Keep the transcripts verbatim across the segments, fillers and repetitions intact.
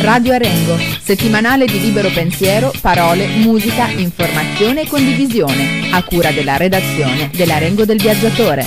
Radio Arengo, settimanale di libero pensiero, parole, musica, informazione e condivisione, a cura della redazione dell'Arengo del Viaggiatore.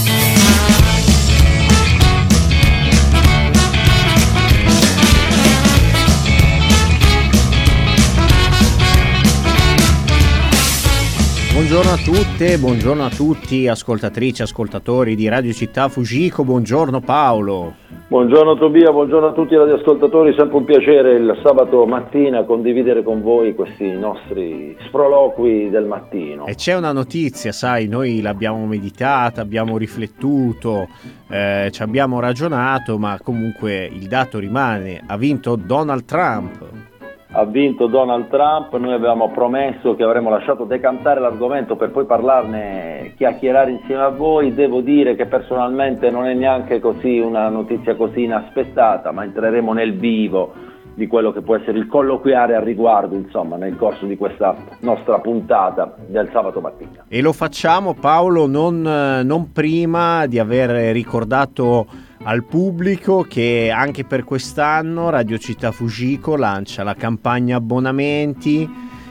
Buongiorno a tutte, buongiorno a tutti, ascoltatrici, ascoltatori di Radio Città Fujiko, buongiorno Paolo. Buongiorno Tobia, buongiorno a tutti i radioascoltatori, sempre un piacere il sabato mattina condividere con voi questi nostri sproloqui del mattino. E c'è una notizia, sai, noi l'abbiamo meditata, abbiamo riflettuto, eh, ci abbiamo ragionato, ma comunque il dato rimane, ha vinto Donald Trump. Ha vinto Donald Trump, noi avevamo promesso che avremmo lasciato decantare l'argomento per poi parlarne, chiacchierare insieme a voi. Devo dire che personalmente non è neanche così una notizia così inaspettata, ma entreremo nel vivo di quello che può essere il colloquiare al riguardo, insomma, nel corso di questa nostra puntata del sabato mattina. E lo facciamo, Paolo, non, non prima di aver ricordato al pubblico che anche per quest'anno Radio Città Fujiko lancia la campagna abbonamenti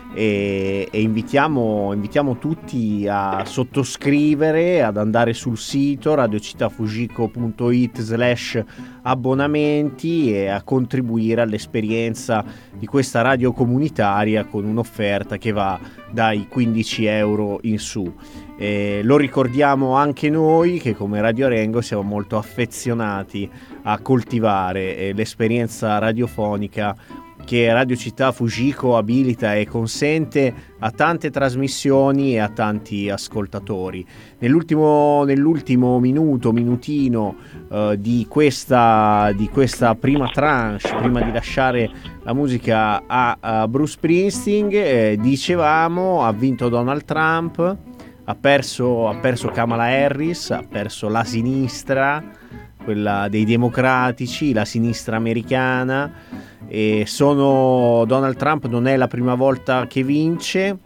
e, e invitiamo, invitiamo tutti a sottoscrivere, ad andare sul sito radiocittafujiko punto it slash abbonamenti e a contribuire all'esperienza di questa radio comunitaria con un'offerta che va dai quindici euro in su. Eh, lo ricordiamo anche noi che come Radio Arengo siamo molto affezionati a coltivare eh, l'esperienza radiofonica che Radio Città Fujiko abilita e consente a tante trasmissioni e a tanti ascoltatori. Nell'ultimo, nell'ultimo minuto, minutino eh, di, questa, di questa prima tranche, prima di lasciare la musica a, a Bruce Springsteen, eh, dicevamo, ha vinto Donald Trump, ha perso, ha perso Kamala Harris, ha perso la sinistra, quella dei democratici, la sinistra americana. E sono Donald Trump non è la prima volta che vince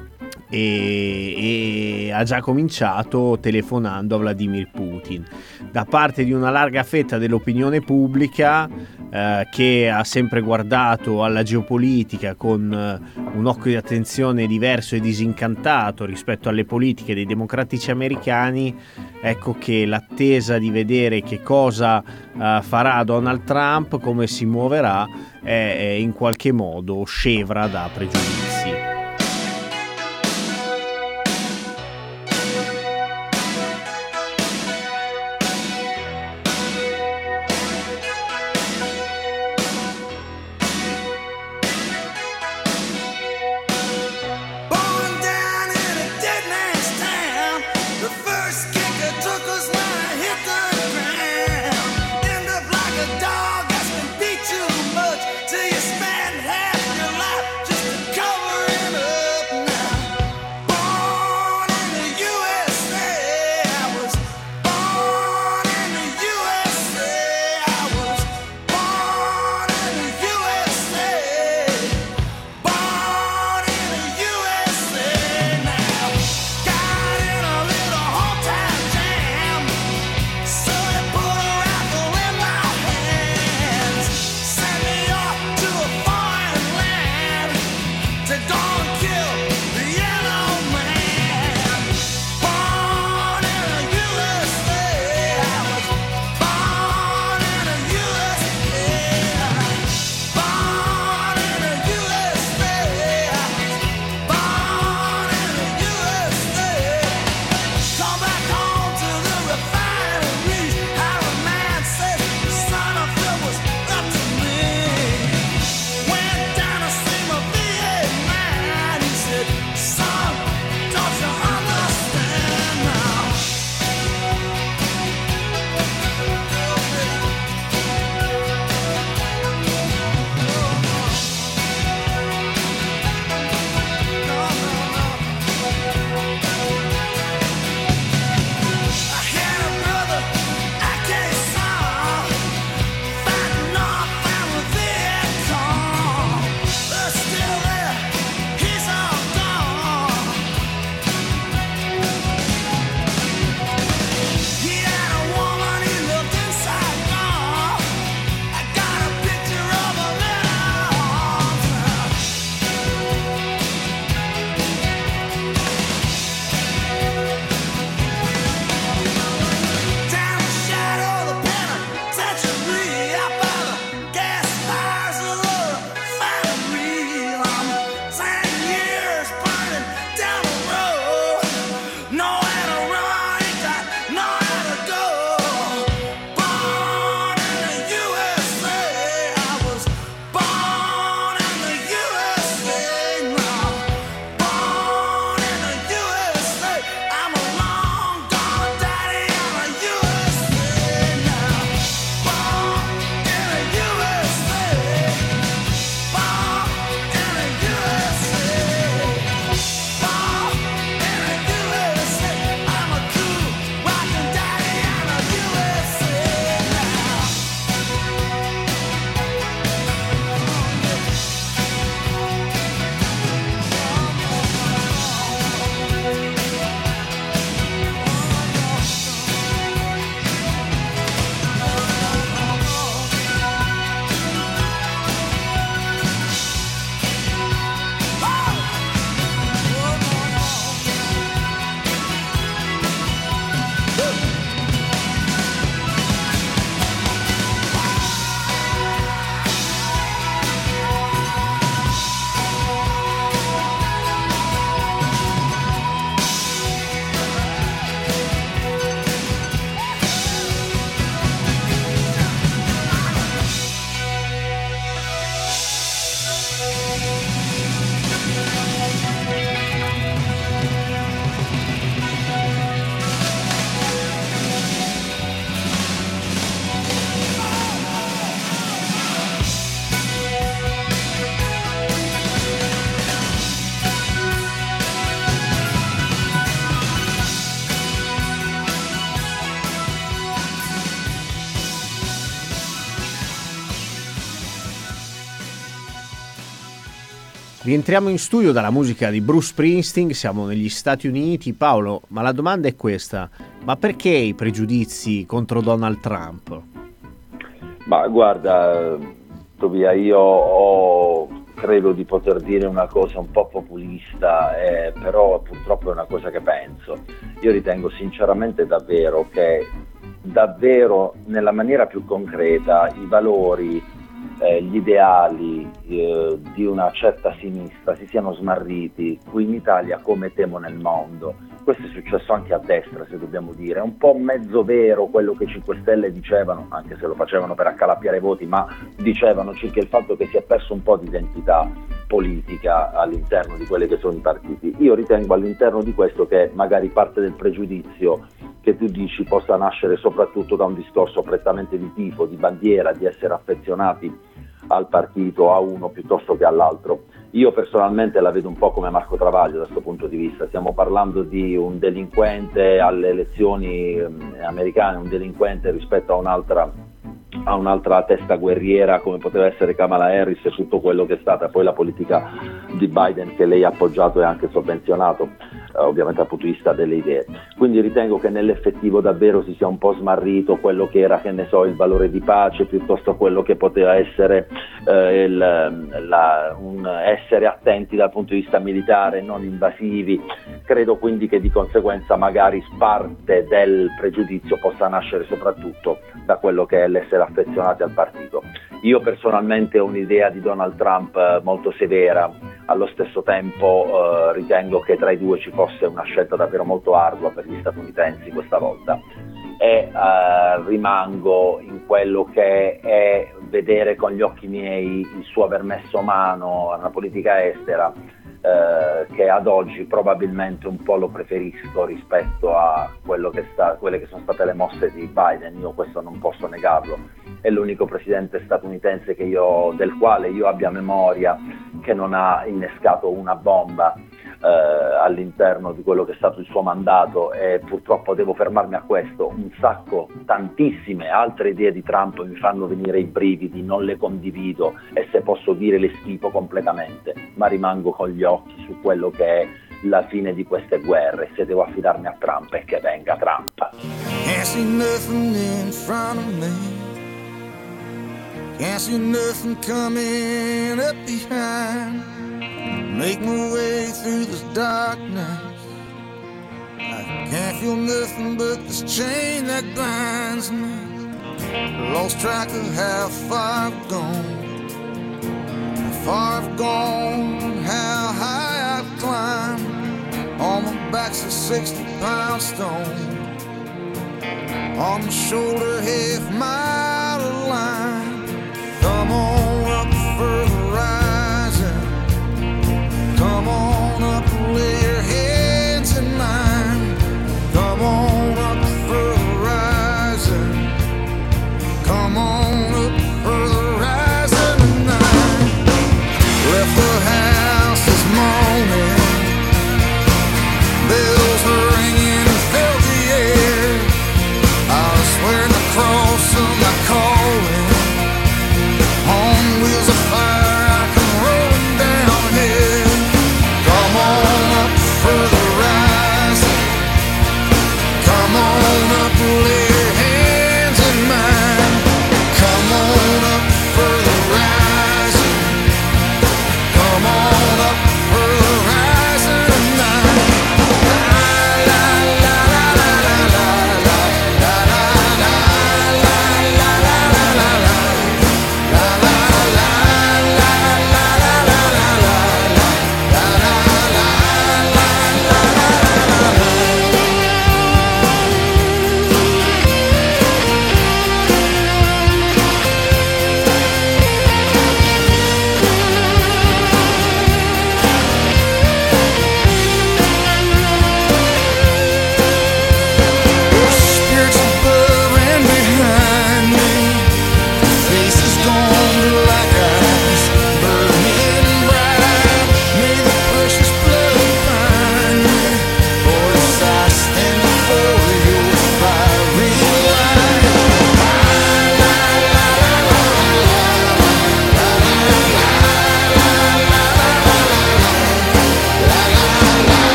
e, e ha già cominciato telefonando a Vladimir Putin da parte di una larga fetta dell'opinione pubblica eh, che ha sempre guardato alla geopolitica con eh, un occhio di attenzione diverso e disincantato rispetto alle politiche dei democratici americani. Ecco che l'attesa di vedere che cosa uh, farà Donald Trump, come si muoverà, è, è in qualche modo scevra da pregiudizi. Dog that's been beat too much till you spend half your life just to call Rientriamo in studio dalla musica di Bruce Springsteen, siamo negli Stati Uniti. Paolo, ma la domanda è questa: ma perché i pregiudizi contro Donald Trump? Ma guarda, Tobia, io ho, credo di poter dire una cosa un po' populista, eh, però purtroppo è una cosa che penso. Io ritengo sinceramente davvero che davvero nella maniera più concreta i valori, Eh, gli ideali eh, di una certa sinistra si siano smarriti qui in Italia come temo nel mondo. Questo è successo anche a destra, se dobbiamo dire. È un po' mezzo vero quello che i cinque Stelle dicevano, anche se lo facevano per accalappiare voti, ma dicevano circa il fatto che si è perso un po' di identità politica all'interno di quelli che sono i partiti. Io ritengo all'interno di questo che magari parte del pregiudizio che tu dici possa nascere soprattutto da un discorso prettamente di tifo, di bandiera, di essere affezionati al partito, a uno piuttosto che all'altro. Io personalmente la vedo un po' come Marco Travaglio da questo punto di vista. Stiamo parlando di un delinquente alle elezioni eh, americane, un delinquente rispetto a un'altra a un'altra testa guerriera come poteva essere Kamala Harris e tutto quello che è stata poi la politica di Biden che lei ha appoggiato e anche sovvenzionato, eh, ovviamente dal punto di vista delle idee. Quindi ritengo che nell'effettivo davvero si sia un po' smarrito quello che era, che ne so, il valore di pace piuttosto quello che poteva essere eh, il, la, un essere attenti dal punto di vista militare, non invasivi. Credo quindi che di conseguenza magari parte del pregiudizio possa nascere soprattutto da quello che è l'essere affezionati al partito. Io personalmente ho un'idea di Donald Trump molto severa, allo stesso tempo eh, ritengo che tra i due ci fosse una scelta davvero molto ardua per gli statunitensi questa volta e eh, rimango in quello che è vedere con gli occhi miei il suo aver messo mano a una politica estera eh, che ad oggi probabilmente un po' lo preferisco rispetto a quello che sta, quelle che sono state le mosse di Biden. Io questo non posso negarlo. È l'unico presidente statunitense che io, del quale io abbia memoria che non ha innescato una bomba eh, all'interno di quello che è stato il suo mandato, e purtroppo devo fermarmi a questo. Un sacco, tantissime altre idee di Trump mi fanno venire i brividi, non le condivido e se posso dire le schifo completamente, ma rimango con gli occhi su quello che è la fine di queste guerre. Se devo affidarmi a Trump è che venga Trump. Can't see nothing coming up behind. Make my way through this darkness. I can't feel nothing but this chain that binds me. Lost track of how far I've gone, how far I've gone, how high I've climbed. On my back's a sixty pound stone, on my shoulder half mile of line. Come on up for the rising. Come on up and lay your hands in mine. Come on up for the rising. Come on up for the rising tonight. Left the house this morning, bells were ringing and filled the air. I was swearing the cross of my calling.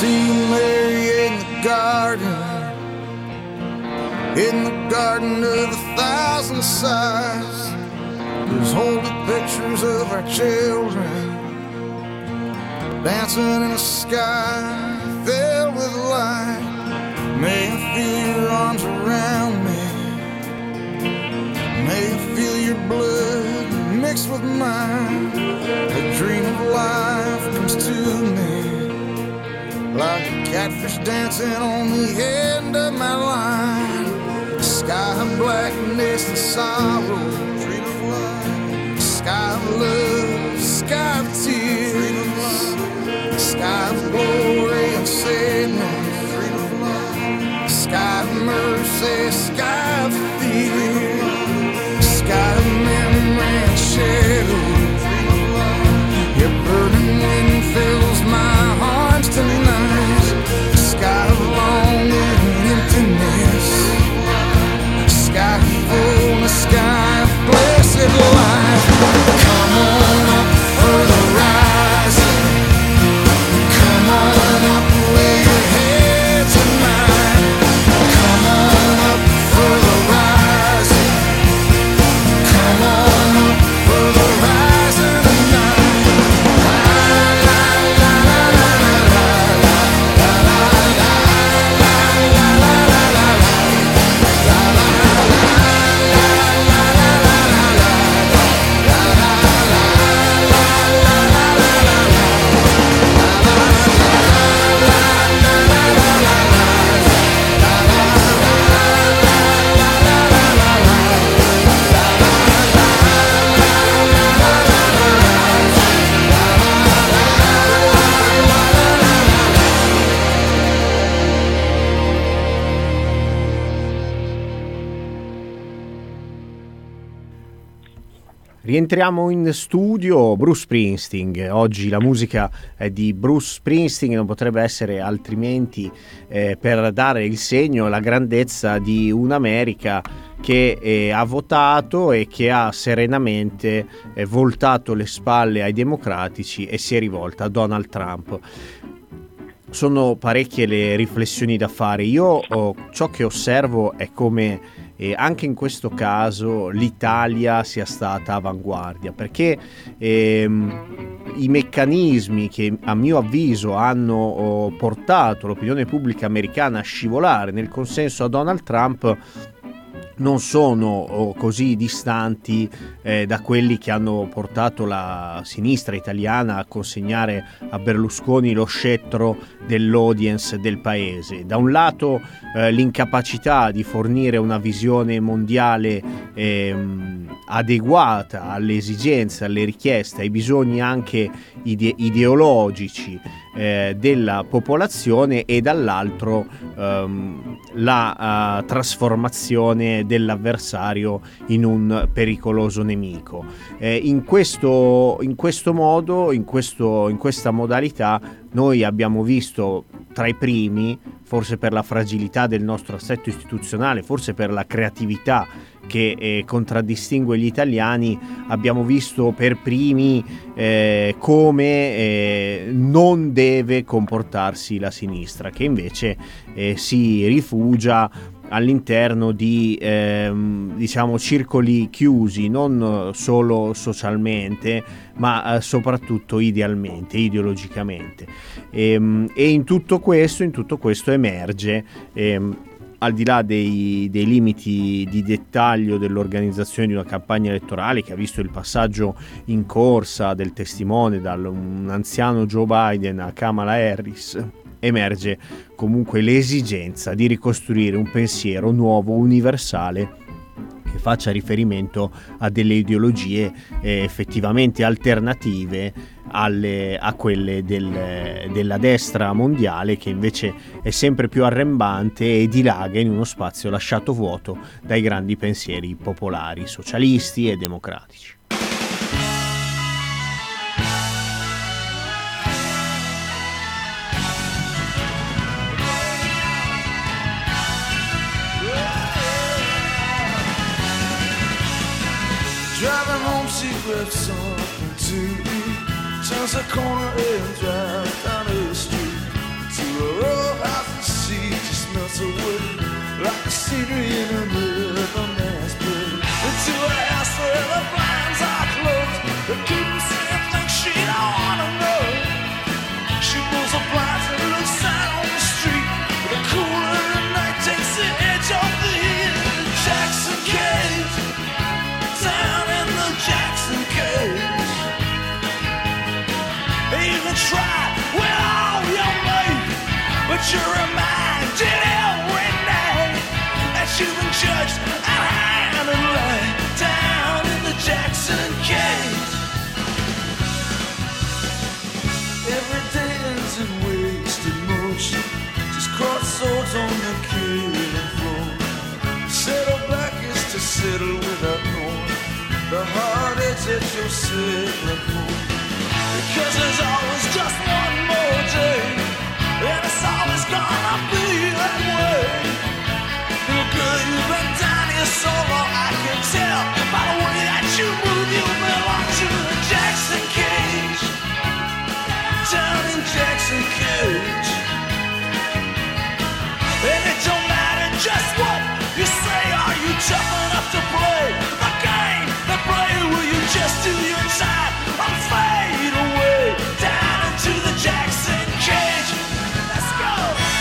see Mary in the garden, in the garden of a thousand sighs. There's holy pictures of our children dancing in a sky filled with light. May I feel your arms around me, may I feel your blood mixed with mine. A dream of life comes to me like a catfish dancing on the end of my line. The sky of blackness and sorrow, dream of life. The sky of love, the sky of tears, dream of life. The sky of glory and sadness, dream of life. The sky of mercy, sky of fear, the sky of memory and shadow, dream of life. Your burning wind fills my arms tonight. The sky of longing and emptiness, the sky of fullness, sky of blessed life. Come on up for the rising, come on up, lay your head tonight. Come on up for the rising, come on up for the rising tonight. La la la la la la la la la la la la la la la. Rientriamo in studio. Bruce Springsteen, oggi la musica è di Bruce Springsteen, non potrebbe essere altrimenti, eh, per dare il segno, la grandezza di un'America che eh, ha votato e che ha serenamente eh, voltato le spalle ai democratici e si è rivolta a Donald Trump. Sono parecchie le riflessioni da fare. Io oh, ciò che osservo è come e anche in questo caso l'Italia sia stata avanguardia, perché ehm, i meccanismi che a mio avviso hanno oh, portato l'opinione pubblica americana a scivolare nel consenso a Donald Trump non sono oh, così distanti eh, da quelli che hanno portato la sinistra italiana a consegnare a Berlusconi lo scettro dell'audience del paese. Da un lato eh, l'incapacità di fornire una visione mondiale ehm, adeguata alle esigenze, alle richieste, ai bisogni anche ide- ideologici eh, della popolazione, e dall'altro ehm, la uh, trasformazione dell'avversario in un pericoloso nemico. Eh, in questo, in questo modo, in, questo, in questa modalità, noi abbiamo visto tra i primi, forse per la fragilità del nostro assetto istituzionale, forse per la creatività che eh, contraddistingue gli italiani, abbiamo visto per primi eh, come eh, non deve comportarsi la sinistra, che invece eh, si rifugia all'interno di ehm, diciamo circoli chiusi, non solo socialmente ma eh, soprattutto idealmente, ideologicamente, e, e in tutto questo in tutto questo emerge ehm, al di là dei, dei limiti di dettaglio dell'organizzazione di una campagna elettorale che ha visto il passaggio in corsa del testimone da un anziano Joe Biden a Kamala Harris, emerge comunque l'esigenza di ricostruire un pensiero nuovo, universale, che faccia riferimento a delle ideologie eh, effettivamente alternative alle, a quelle del, della destra mondiale, che invece è sempre più arrembante e dilaga in uno spazio lasciato vuoto dai grandi pensieri popolari, socialisti e democratici. Driving home, she grabbed something to eat. Turns the corner and drives down the street to melts away like the scenery in a river mass play. Into a house where the blinds are closed, the keeper saying things she don't wanna know. She pulls the blinds and looks out on the street. The cooler of the night takes the edge off the heat. Jackson Cage, down in the Jackson Cage. You can try with all your might, but you're reminded every night that you've been judged and hand and laid down in the Jackson Cage. Every day ends in wasted motion, just cross swords on the killing floor. Settle back is to settle without knowing the heartaches that you're settling for. Because there's always just one more day, and it's always gonna be that way. Well, girl, you've been down here so long, I can tell by the way that you move, you belong to the Jackson Cage. Down in Jackson Cage. And it don't matter just what you say, are you tough enough to play the game they play? Will you just do your time and fade away down into the Jackson Cage? Let's go!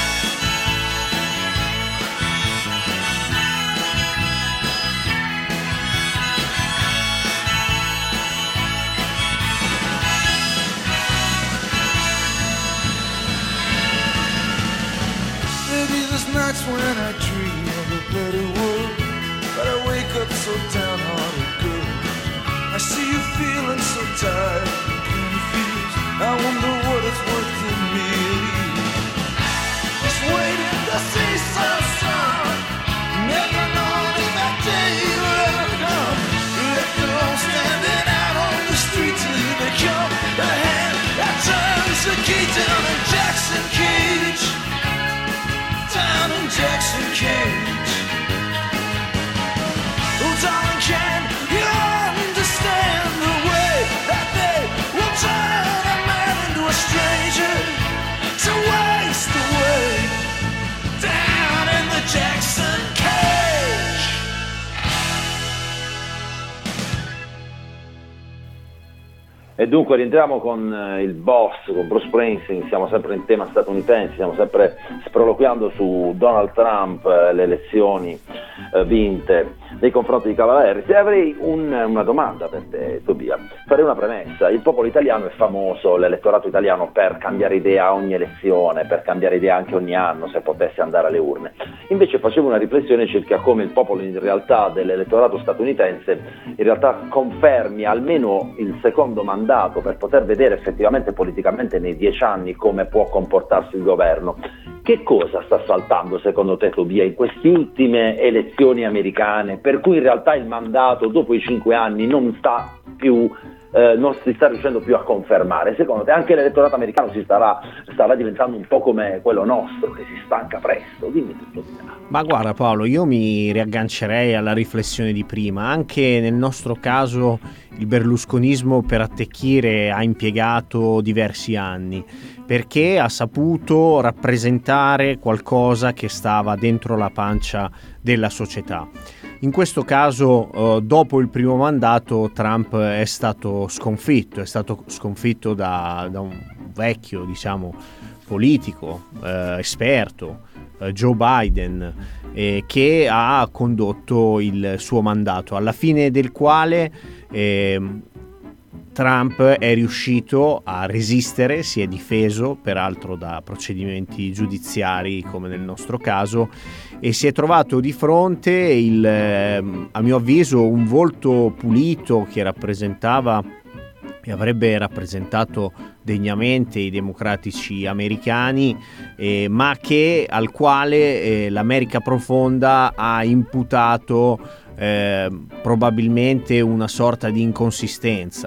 Maybe there's nights when I dream of a better world, but I wake up so downhearted, girl. I see you feeling so tired and confused. I wonder what it's worth to me. Just waiting to see some sun, never knowing if that day will ever come. Left alone standing out on the street till you become the hand that turns the key. Down in Jackson Cage, down in Jackson Cage. Oh, darling, can you understand the way that they will turn a man into a stranger to waste away down in the Jackson Cage? E dunque rientriamo con eh, il boss, con Bruce Springsteen. Siamo sempre in tema statunitense, stiamo sempre sproloquiando su Donald Trump, eh, le elezioni eh, vinte nei confronti di Kamala Harris. E avrei un, una domanda per te, Tobia. Farei una premessa: il popolo italiano è famoso, l'elettorato italiano, per cambiare idea a ogni elezione, per cambiare idea anche ogni anno se potesse andare alle urne. Invece facevo una riflessione circa come il popolo in realtà dell'elettorato statunitense in realtà confermi almeno il secondo mandato per poter vedere effettivamente politicamente nei dieci anni come può comportarsi il governo. Che cosa sta saltando secondo te, Tobia, in queste ultime elezioni americane, per cui in realtà il mandato dopo i cinque anni non sta più eh, non si sta riuscendo più a confermare? Secondo te anche l'elettorato americano si starà, starà diventando un po' come quello nostro, che si stanca presto? Dimmi tutto. Ma guarda Paolo, io mi riaggancerei alla riflessione di prima. Anche nel nostro caso il berlusconismo per attecchire ha impiegato diversi anni, perché ha saputo rappresentare qualcosa che stava dentro la pancia della società. In questo caso, eh, dopo il primo mandato, Trump è stato sconfitto, è stato sconfitto da, da un vecchio, diciamo, politico, eh, esperto, eh, Joe Biden, eh, che ha condotto il suo mandato, alla fine del quale eh, Trump è riuscito a resistere, si è difeso peraltro da procedimenti giudiziari come nel nostro caso, e si è trovato di fronte il, eh, a mio avviso, un volto pulito che rappresentava e avrebbe rappresentato degnamente i democratici americani, eh, ma che al quale eh, l'America profonda ha imputato eh, probabilmente una sorta di inconsistenza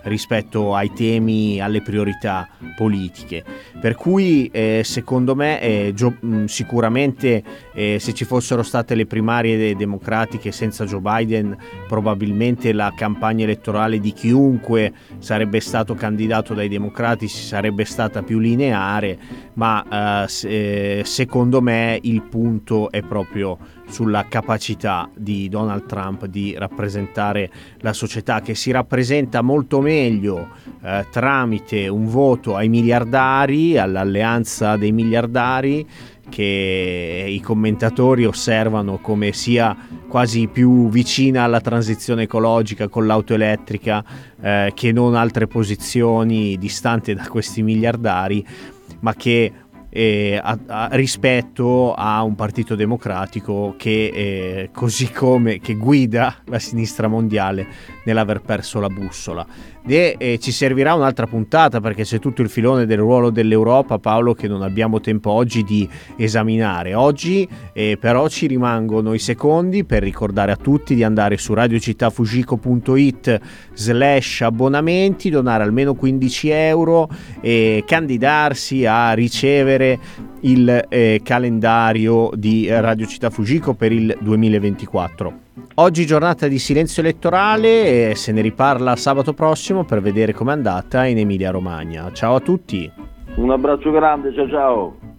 rispetto ai temi, alle priorità politiche. Per cui eh, secondo me eh, Gio- sicuramente eh, se ci fossero state le primarie democratiche senza Joe Biden, probabilmente la campagna elettorale di chiunque sarebbe stato candidato dai democratici sarebbe stata più lineare, ma eh, se, secondo me il punto è proprio sulla capacità di Donald Trump di rappresentare la società, che si rappresenta molto meglio eh, tramite un voto ai miliardari, all'alleanza dei miliardari, che i commentatori osservano come sia quasi più vicina alla transizione ecologica con l'auto elettrica eh, che non altre posizioni distanti da questi miliardari, ma che Eh, a, a, rispetto a un partito democratico che eh, così come che guida la sinistra mondiale nell'aver perso la bussola. E eh, ci servirà un'altra puntata, perché c'è tutto il filone del ruolo dell'Europa, Paolo, che non abbiamo tempo oggi di esaminare. Oggi eh, però ci rimangono i secondi per ricordare a tutti di andare su radiocittafujiko.it slash abbonamenti, donare almeno quindici euro e candidarsi a ricevere il eh, calendario di Radio Città Fujiko per il duemilaventiquattro. Oggi giornata di silenzio elettorale e se ne riparla sabato prossimo per vedere com'è andata in Emilia Romagna. Ciao a tutti. Un abbraccio grande, ciao ciao.